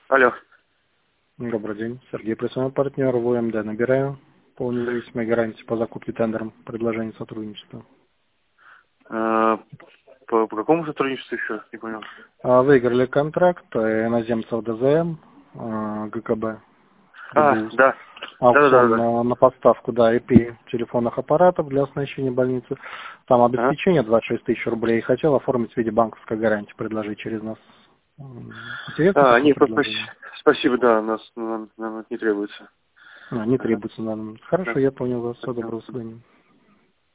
Алло. Добрый день. Сергей, представляю партнер ВМД. Набираю по независимой гарантии по закупке тендером предложение сотрудничества. По какому сотрудничеству еще раз не понял? Выиграли контракт иноземцев ДЗМ, ГКБ, Фрибулс. Да. Аукцион Да. на поставку, IP телефонных аппаратов для оснащения больницы. Там обеспечение 26 тысяч рублей. Хотел оформить в виде банковской гарантии, предложить через нас. Интересно такое Нет, предложение? спасибо, да, нам это не требуется. Не требуется на данный момент. Хорошо, Да. я понял вас. Всего доброго, до свидания.